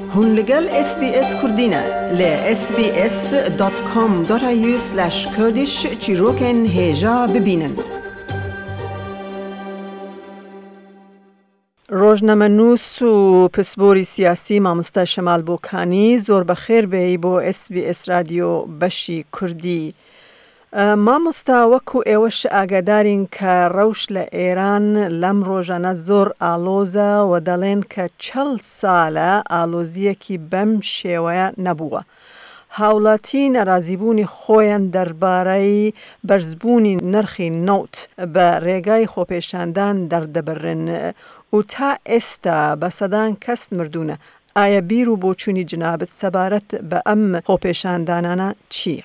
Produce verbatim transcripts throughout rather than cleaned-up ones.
هون لگل اس بی اس کردینه ل اس بی اس دات کام دات ای یو سلش کردیش چیروکن هجا ببینن. روزنامه‌نویس و پسپوری سیاسی مامۆستا شەمال بۆکانی زۆر بەخێر بێی بۆ اس بی اس رادیۆ بەشی کوردی. مامۆستا وەکو ئێوەش ئاگادارین کە ڕەوش لە ئێران لەم ڕۆژانە زۆر ئالۆزە و دەڵێن کە چەل ساڵە ئالۆزیەکی بەم شێوەیە نەبووە. هاوڵاتی نەرازیبوونی خۆیان دەربارەی بەرزبوونی نرخی نەوت بە ڕێگای خۆپێشاندان دەردەبڕن و تا ئێستا بە سەدان کەس مردوونە. ئایا بیر و بۆچوونی جنابەت سەبارەت بە ئەم خۆپێشاندانانە چییە؟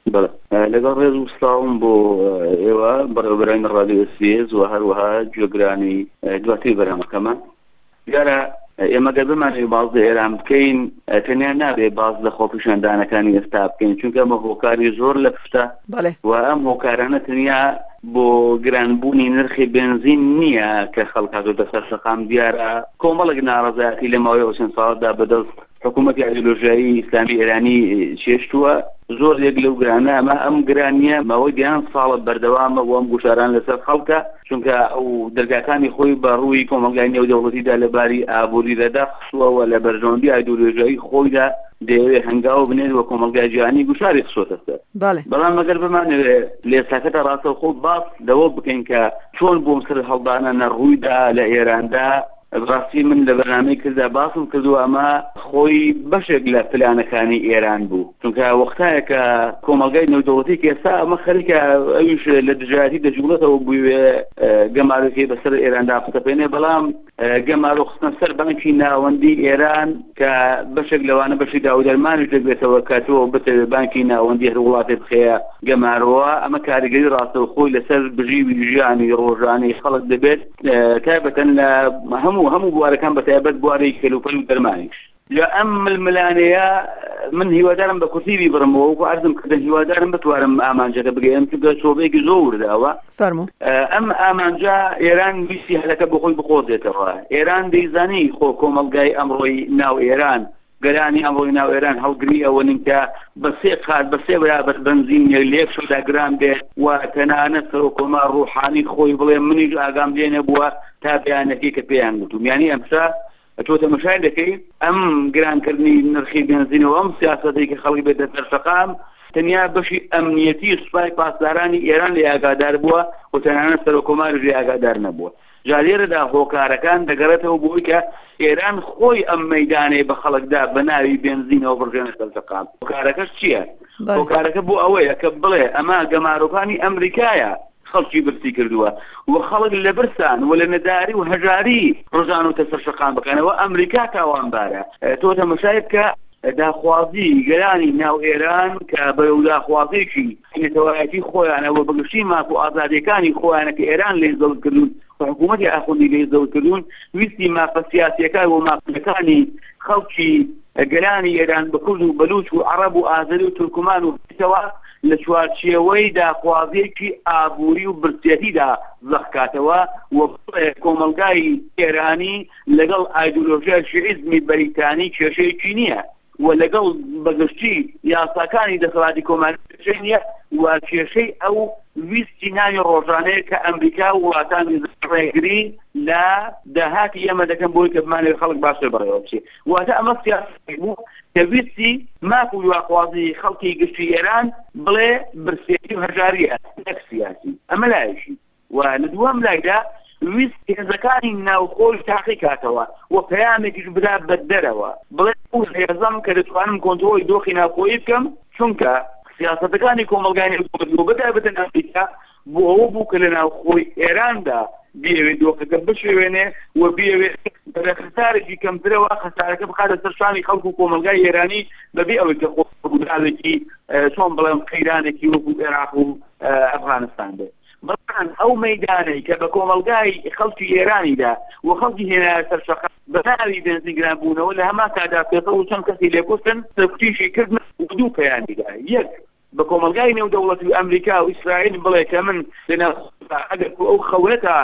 لەگەڵ ڕێز و سلااوم بۆ ئێوە بەڕێوەبەرانی ڕادیۆ اس بی اس و هەروەها گوێگرانی دواتری بەرنامەکەمان. دیارە ئێمە گەر بمانەوێت باز لە ئێران بکەین تەنیا نابێت باز لە خۆپێشاندانەکانی ئێستا بکەین، چونکە ئەمە هۆکاری زۆر لە پشتە و ئەم هۆکارانە تەنیا بۆ گرانبوونی نرخی بنزین نییە کە خەڵک هاتوۆتە سەر شەقام. دیارە کۆمەڵێک ناڕەزایەتی لە ماوەی ئەو چەند ساڵدا بەدەست حکوومەتی ئایدۆلۆژیایی ئیسلامی ئێرانی چێشتووە. زۆر یەک لەو گرانە ئەمە ئەم گرانیە ماوەی دیان ساڵە بەردەوامە و ئەم گوشاران لەسەر خەڵکە، چونکە ئەو دەرگاکانی خۆی بە ڕووی کۆمەلگای نێودەوڵەتیدا لەباری ئابووری لەدا خسووەوە لە بەرژەوەندی ئایدۆلۆژیایی خۆیدا دەیەوێت هەنگاو بنێت وە کۆمەلگای جیهانی گوشاری خسووەتە سەر. بەڵام ئەگەر بمانەوێت لێساکەتە ڕاستەوخۆ باس لەوە بکەین کە چۆن بۆم سەر هەڵدانە ڕوویدا لە ئێراندا. ڕاستی من لە بەرنامەی کردا باسم کردو ئەمە خۆی بەشێک لە پلانەکانی ئێران بوو، چونکە وەختایە کە کۆمەلگای نێودەوڵەتی کێستا ئەمە خەریکە ئەویش لە دژایەتی دەجوڵێتەوە بووێ گەمارەکەی بەسەر ئێراندا بتەپێنێ. بەڵام گەمارۆ خستنە سەر بانکی ناوەندی ئێران کە بەشێک لەوانە بەشی داودەرمانیش دەبێتەوە کاتەوە بتەوێت بانکی ناوەندی هەر وڵاتێ بخەیە گەمارەوە. ئەمە کاریگەری ڕاستەوخۆی لەسەر بژیوی ژیانی ڕۆژانەی خەڵک دەبێت، تایبەتەن لە هەموو هەموو بوارەکان بە تایبەت بوارەی کەلوپەل و دەرمانیش. لە ئەم ململانەیە من هیوادارم بە کورسی بیبڕمەوە و عەرزم کردن هیوادارم بتوارم ئامانجەکە بگەێنم، چونکە شۆبەیەکی زۆر ورداوە. ئەم ئامانجا ئێران ویستی هەلەکە بە خۆی بخۆزێتەوە. ئێران دەیزانی خۆ کۆمەلگای ئەمڕۆی ناو ئێران گەرانی ئەمڕۆی ناو ئێران هەڵگری ئەوەنین کە بە سێ قات بە سێ بەرابەر بنزین لێک شەدا گران بێت و تەنانەت سەرۆکۆمار ڕوحانی خۆی بڵێ منیش ئاگام لێ نەبووە تا بەیانەکەی کە پێیان گوتوم. یعنی ئەمسا تۆ تەماشای دەکەی ئەم گرانکردنی نرخی بنزینەوە ئەم سیاسەتێک کە خەڵک بێتە سەر شەقام تەنیا بەشی ئەمنیەتی سوپای پاسدارانی ئێران لێ ئاگادار بووە و تەنانەت سەرۆکۆماریش لێ ئاگادار نەبووە. جا لێرەدا هۆکارەکان دەگەڕێتەوە بۆی کە ئێران خۆی ئەم مەیدانەی بە خەڵکدا بە ناوی بنزینەوە بڕژێنە سەر شەقام. هۆکارەکەش چییە؟ هۆکارەکە بۆ ئەوەیە کە بڵێ ئەمە گەمارۆکانی ئەمریکایە خەڵکی برسی کردووە و خەڵک لە برسان و لە نەداری و هەژاری ڕۆژان و تەسەر شەقام بکەنەوە. ئەمریکا تاوانبارە. تۆ تەماشای بکە داخوازی گەرانی ناو ئێران کە بەرەو داخوازێکی نێتەوایەتی خۆیانەوە بەگشتی ماک و ئازادیەکانی خۆیانە کە ئێران لێ زەوت کردوون و حکوومەتی ئاخوندی لێ زەوت کردوون، ویستی مافە سیاسیەکان و مافەکانی خەڵکی گەرانی ئێران بە کورد و بەلوچ و عەرەب و ئازەری و تورکمان و تەوا لە چوارچێوەی داخوازێکی ئابووری و برسێتیدا زەخکاتەوە و کۆمەلگای ئێرانی لەگەڵ ئایدۆلۆژیای شیعیزمی بەریتانی کێشەیەکی نییە و لەگەڵ بەگشتی یاساکانی دەسەڵاتی کۆماری نییە و کێشەی ئەو ویستی ناوی ڕۆژانەیە کە ئەمریکا و وڵاتانی ڕێگری لە داهاتی ئێمە دەکەن بۆی کە بمانێت خەڵک باشتر بەڕێوە بچێت. واتە ئەمە سیاسەتی بوو کە ویستی ماک و یاخوازی خەڵکی گشتی ئێران بڵێ برسێتی و هەژاریە نەک سیاسی. ئەمە لایەشی و لە دووەم لایدا ویست هێزەکانی ناوخۆی تاقی کاتەوە و پەیامێکیش بدا بە دەرەوە بڵێ ئەو هێزەم کە دەتوانم کۆنتڕۆڵی دۆخی ناوخۆیی بکەم، چونکە سیاسەتەکانی کۆمەلگای نێودەوڵەتی بەتایبەتەن ئەمریکا بۆ ئەوە بوو کە لە ناوخۆی ئێراندا بیەوێت دۆخەکە بشوێنێ و بیەوێت بە خەسارێکی کەمترەوە خەسارەکە بخاتە سەر شانی خەڵک و کۆمەلگای ئێرانی بەبێ ئەوەی کە خۆگودانێکی چۆن بڵێم قەیرانێکی وەکو عێراق و ئەفغانستان بێت. بەڵام ئەو مەیدانەی کە بە کۆمەلگای خەڵکی ئێرانیدا و خەڵکی هێنایە سەر شەقام بە ناوی بنزین گرانبوونەوە لە هەمان کادا پێڵ و چەند کەسی لێکوتن سەرکوتیشی کردن و دوو پەیامیدا. یەک بە کۆمەلگای نێودەوڵەتی و ئەمریکا و ئیسرائیل بڵێ کە من لەناو ئەگەر ئەو خەونەتان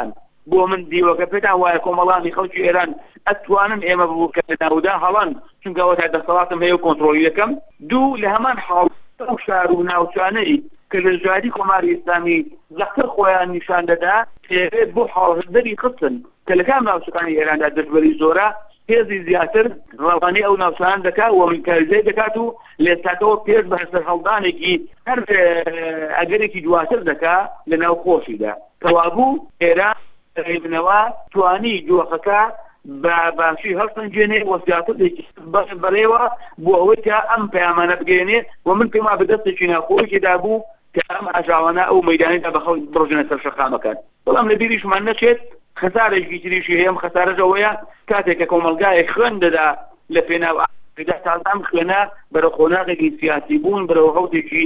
بۆ من دیوەکە پێتان وایە کۆمەڵانی خەڵکی ئێران ئەتوانن ئێمە ببووکە لە ناودا هەڵەن چونکەەوە تا دەسەڵاتم هەیە و کۆنتڕۆلی یەکەم دوو لە هەمان حاڵ ئەو شار و ناوچانەی کە لە ژادی کۆماری ئیسلامی زەختر خۆیان نیشان دەدا پێوێت بۆ حاڵدەری قسن کە لە کام ناوچەکانی ئێراندا دەستبەری زۆرە پێزی زیاتر ڕەوانی ئەو ناوچان دەکات و منکاریزەی دەکات و لێستاکەەوە پێز بە هەسەر هەڵدانێکی هەر ئەگەرێکی دواتر دەکات لە ناو خۆشیدا کەوابوو ئێران بنەوە توانی جۆخەکە بە باشی هەڵسەنجێنێ وەسیاتێکی بەڕێوە بۆ ئەوەی کە ئەم پەیامانە بگەێنێ و من پێما بەدەستێکی ناخۆشیدا بوو کە ئەم ئاژاوانە ئەو مەیدانیدا بە خەڵک بڕژنە سەر شەقامەکان بەڵام لە بیریشمان نەچێت خەسارێکی تریشی هەیە خەسارەژەوەیە کاتێک کە کۆمەلگایەک خوێن دەدا لە پێناو ئادا تازام خوێنە بەرە خۆناغێکی سیاسی بوون بەرەوە غەوتێکی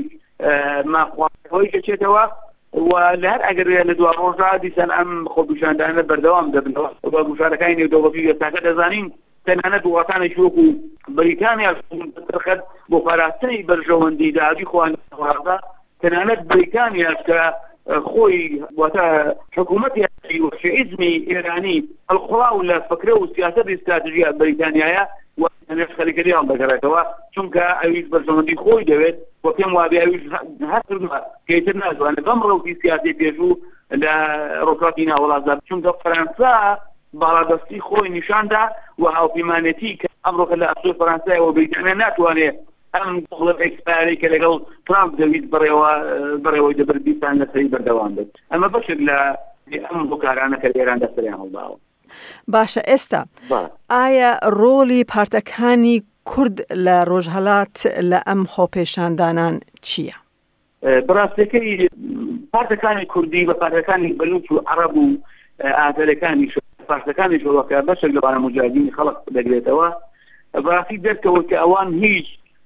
ماخواهۆی دەچێتەوە و لە هەر ئەگەر لە دوا ڕۆژا دیسان ئەم خۆپیشاندانە بەردەوام دەبنەوە بە گوشارەکانی نێودەوڵەتی ئێستاکە دەزانین تەنانەت وڵاتانێکی وەکو بریتانیا ترخەت بۆ پاراستنی بەرژەوەندی داگی خواندا تەنانەت بریتانیا کە خۆی واتە حکوومەتی شیعیزمی ئێرانی هەڵقوڵاو لە فکرە و سیاسەتی استراتیژیە بریتانیایە و خەریکەریان بەگەڕێتەوە چونکە ئەویش بەرژەوەندی خۆی دەوێت و پێم وابێ ئەویش هەستردووە کەیتر نازوانێت بەم ڕەوتی سیاسی پێشوو لە ڕۆژهەڵاتی ناوەڵاتدا چونکە فەرەنسا باڵادەستی خۆی نیشاندا و هاوپەیمانێتی کە ئەمڕۆکە لە ئەسووی فەرەنسایەوە بریتانیا ناتوانێت ئەم دڵ ئەکسپایری کە لەگەڵ ترامپ دەویست بڕێوە بڕێوەی دەبردیستان لەسەری بەردەوام بێت ئەمە بەشێک لە ئەم هۆکارانە کە ئێران دەسەریان هەڵداوە. باشە ئێستا ئایا ڕۆلی پارتەکانی کورد لە ڕۆژهەڵات لە ئەم خۆپێشاندانان چییە؟ بەڕاستیەکەی پارتەکانی کوردی بە پارتەکانی بەلوچ و عەرەب و ئازەریەکانی پارتەکانی شۆڵەکە بەشێک لە بانەموجاهیدینی خەڵق دەگرێتەوە بەڕاستی دەرکەوت کە ئەوان هیچ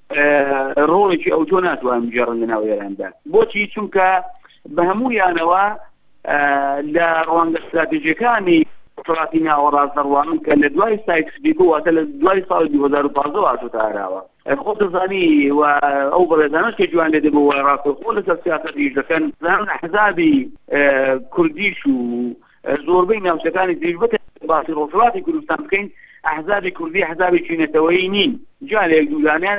ڕۆڵێکی ئەو تۆ ناتوانن بژێڕن لە ناو ئێراندا بۆچی چونکە بە هەموویانەوە لە ڕەوانگە استراتیژیەکانی وڵاتی ناوەڕاست دەڕوانن کە لە دوای سایکسپیکۆ واتە لە دوای ساڵی دوو هەزار و پانزدە هاتووەتە ئاراوە خۆ دەزانی و ئەو بەڕێزانەش کە جوان لێ دەبەوە ڕاستەوخۆ لەسەر سیاسەتیش دەکەن زان ئەحزابی کوردیش و زۆربەی ناوچەکانی دیش بکە باسی ڕۆژهەڵاتی کوردستان بکەین ئەحزابی کوردی ئەحزابێکی نێتەوەیی نین جا لە یەک دوولانیان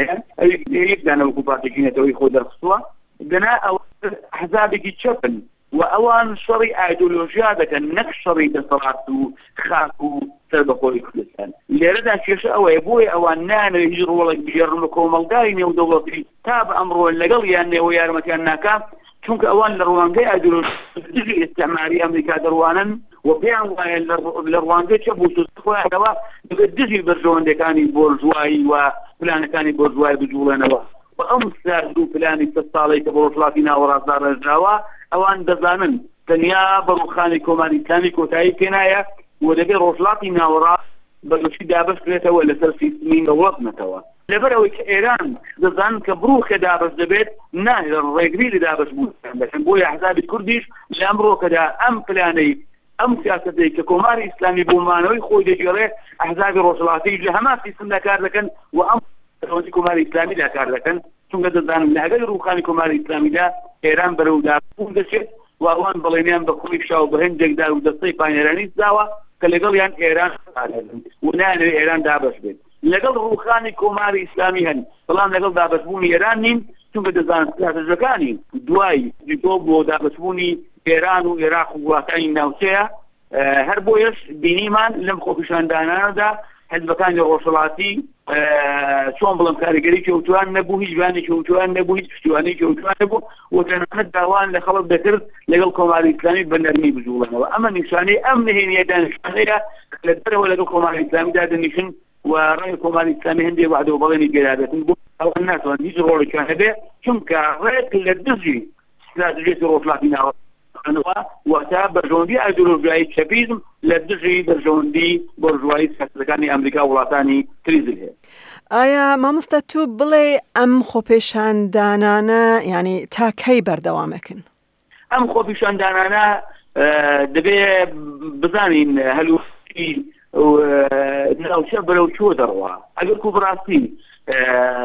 یەک دانە وەکو پارتێکی نێتەوەی خۆ دەرخستووە دەنا ئەو ئەحزابێکی چەپن و ئەوان شەڕی ئایدۆلۆژیا دەکەن نەک شەڕی دەسەڵات و خاک و سەربەخۆی کوردستان لێرەدا کێشە ئەوەیە بۆیە ئەوان نانەوێت هیچ ڕۆڵێک بژێڕن بە کۆمەڵگای نێودەوڵەتی تا بە ئەمڕۆ لەگەڵ یان نێوە یارمەتیان ناکا چونکە ئەوان لە ڕوانگەی ئایدۆلۆژی ئیستعماری ئەمریکا دەڕوانن و پێیان وایە لە ڕوانگەی چەپ و سوست خۆیانەوە دەبێت دژی بەرژەوەندەکانی بۆرژوایی و پلانەکانی بۆرژوای بجوڵێنەوە و ئەم سارد و پلانی سە ساڵی کە بە ڕۆژهەڵاتی ناوەڕاستدا ڕێژراوە ئەوان دەزانن تەنیا بە ڕوخانی کۆماری ئیسلامی کۆتایی پێنایە و دەبێت ڕۆژهەڵاتی ناوەڕاست بەگشتی دابەش بێتەوە لەسەر سیستمی دەوڵەتنەوە لەبەرەوەی کە ئێران دەزانن کە بڕوخێ دابەش دەبێت ناهێن ڕێگری لە دابەش بوون دەکەن بۆیە ئەحزابی کوردیش لە ئەمڕۆکەدا ئەم پلانەی ئەم سیاسەتەی کە کۆماری ئیسلامی بۆمانەوەی خۆی دەگێڕێ ئەحزابی ڕۆژهەڵاتیش لە هەمان سیستمدا کار دەکەن و ئەم ڕۆژی کۆماری ئیسلامیدا کار دەکەن چونکە دەزانن لە هەگەر ڕوخانی کۆماری ئیسلامیدا ئێران بەرەو دابوون دەچێت و ئەوان بەڵێنیان بە خۆی شاو بە هەندێکدا و دەستەی پانێرانی داوە کە لەگەڵیان ئێران و نانەوێت ئێران دابەش بێت لەگەڵ ڕوخانی کۆماری ئیسلامی هەن بەڵام لەگەڵ دابەشبوونی ئێران نین چونکە دەزانن استراتیژیەکانی دوای دیتۆ بۆ دابەشبوونی ئێران و عێراق و وڵاتانی ناوچەیە هەر بۆیەش بینیمان لەم خۆپیشاندانانەدا حزبەکانی ڕۆژهەڵاتی چۆن بڵم کاریگەری کەوتوان نەبوو هیچ جوانی کەوتوان نەبوو هیچ پشتیوانی کەوتوان نەبوو و تەنانەت داوان لە خەڵک دەکرد لەگەڵ کۆماری ئیسلامی بە نەرمی بجوڵێنەوە ئەمە نیشانەی ئەم نهێنیە دانیشتوانەیە لە دەرەوە لەگەڵ کۆماری ئیسلامیدا دەنیشن و ڕێی کۆماری ئیسلامی هەندێک وعدە و بەڵێنی گێرادەتن بۆ ئەوان ناتوان هیچ ڕۆڵێکیان هەبێ چونکە ڕێک لە دژی استراتیژیەتی ڕۆژهەڵاتی ناوە واتە بەرژەوەندی ئایدۆلۆژیایی چەپیزم لە دژی بەرژەوەندی بۆرژوایی سیاسەتەکانی ئەمریکا وڵاتانی تریزل هەیە. ئایا مامۆستا تو بڵێ ئەم خۆپێشاندانانە یعنی تا کەی بەردەوامەکەن؟ ئەم خۆپیشاندانانە دەبێ بزانین هەلووی ناوچە بەرەو چۆ دەڕوا ئەگەر کو بڕاستی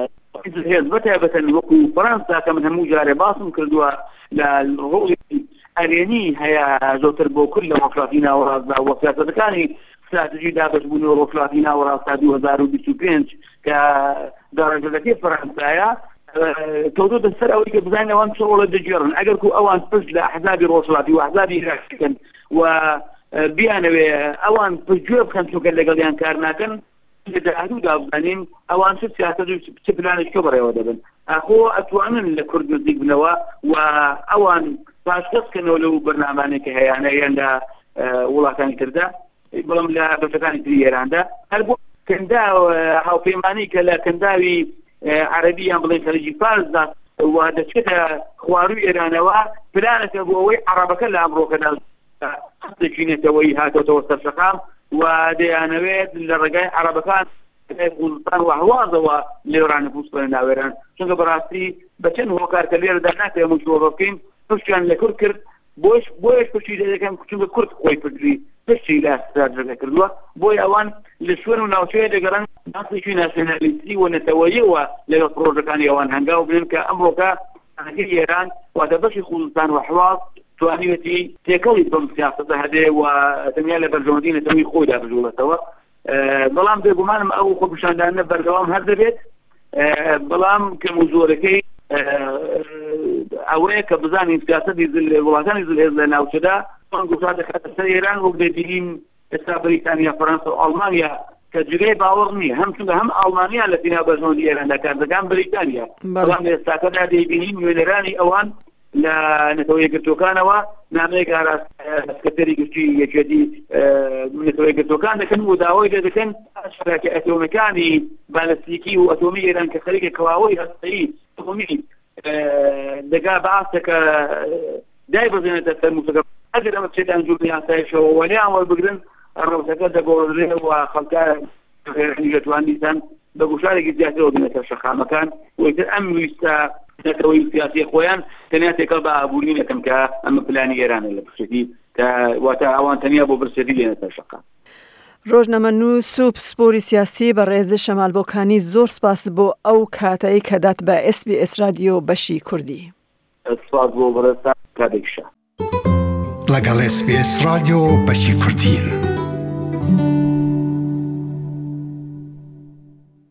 هێز بەتایبەتەن وەکو فەرەنسا کە من هەموو جارێ باسم کردووە لە ڕۆڵی ئەرێنی هەیە زۆرتر بۆ کورد لە وەفلاتی ناوەڕاستدا وە سیاسەتەکانی استراتیژی دابەشبوونی وەفلاتی ناوەڕاستدا دوو هەزار و بیست و پێنج کە داڕێژەکەتی فەرەنسایە کەوتۆ دەسەر ئەوەی کە بزانین ئەوان چ ڕۆڵە دەگێڕن ئەگەر کو ئەوان پشت لە ئەحزابی ڕۆژهەڵاتی و ئەحزابی عێراقیکەن و بیانەوێ ئەوان پشتگوێ بکەن چونکە لەگەڵیان کار ناکەن لە داهاتوودا بزانین ئەوان چ سیاسەت و چ پلانێکی بەڕێوە دەبن ئەخۆ ئەتوانن لە کورد نزیک بنەوە و ئەوان پاشکەسکەنەوە لەو بەرنامانێکی هەیەیانە یان لە وڵاتانی تردا بەڵام لە بەشەکانی تری ئێراندا هەر بۆ کەندا هاوپەیمانی کە لە کەنداوی عەرەبییان بڵێن خەلیجی فارسدا و دەچێتە خواروی ئێرانەوە پلانەکە بۆ ئەوەی عەرەبەکە لە ئەمڕۆکەدا دەچینێتەوەی هاتۆتەوە سەر شەقام و دەیانەوێت لە ڕێگای عەرەبەکان کوردستان و هەوازەوە لێرانە پووسڵێن ناوێران چونکە بەڕاستی بەچەند هۆکار کە لێرەدا ناکرێت مشوڕە بکەین پشتیان لە کورد کرد بۆش بۆیش پشتی دەکەم چونکە کورد خۆی پردوی پشتی لە ئەستراتژەکە کردووە بۆی ئەوان لە شوێن و ناوچەیە دەگەڕن ناسێکی ناسیۆنالیستی و نەتەوەییەوە لەگەڵ پرۆژەکانی ئەوان هەنگاو بنن کە ئەمڕۆکە ئەگەری ئێران واتە بەشی خوزستان و حواز توانیوەتی تێکەڵی بەم سیاسەتە هەبێ و دنیا لە بەرژەوەندی نەتەوەی خۆیدا بژوڵێتەوە بەڵام بێگومانم ئەو خۆپیشاندانە بەردەوام هەر دەبێت بەڵام کە موزۆرەکەی ئەوەیە کە بزانین سیاسەتی وڵاتانی زلهێز لە ناوچەدا گوشا دەکاتە سەر ئێران وەک دەبینین ئێستا بریتانیا فەڕەنسا و ئەڵمانیا کە جگەی باوەڕ نییە هەم چونکە هەم ئەڵمانیا لە بیناو بەرژەوەندی ئێراندا کار دەکەن بریتانیا بەڵام لە ئێستاکەدا دەیبینین نوێنەرانی ئەوان لە نەتەوە یەکگرتووەکانەوە نامەیەک ئاراستکەتەری گشتی یەکێتی نەتەوە یەکگرتووەکان دەکەن و داوای لێ دەکەن شەراکە ئەتۆمەکانی بالەستیکی و ئەتۆمی ئێران کە خەریکە کەواوەی هەستەیی ئەتۆمی دەگا بەئاستەکە دای بەزێنێتە سەر موسەکە ئەگەر ئەمە بچێتان جوڵی یاسایشەوە وەلیان وەربگرن ڕەوسەکە دەگۆڕدرێ و خەڵکە دەتوانیتان بە گوشارێکی زیاترەوە بنێتە شەقامەکان وەیتر ئەم ویستە نەتەوەی سیاسی خۆیان تەنیا تێکەڵ بە ئابووری نەکەم کە ئەمە پلانی ئێرانە لە پشتی کە واتە ئەوان تەنیا بۆ برسێتی لێنێتە شەقام. ڕۆژنامەنووس و پسپۆری سیاسی بە ڕێزە شەمالبۆکانی زۆر سپاس بۆ ئەو کاتایی کە دات بە ئێس بی ئێس رادیۆ بەشی کوردی. سپاس بۆ بەڕێزتان کاتێکشە لەگەڵ ئێس بی ئێس رادیۆ بەشی کوردین.